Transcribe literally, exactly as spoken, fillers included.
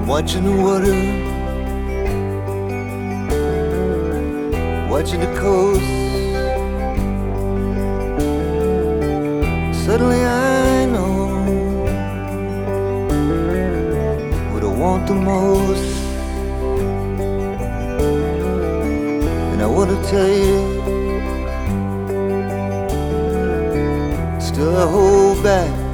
watching the water, watching the coast. Suddenly I know what I want the most, and I want to tell you, still I hold back.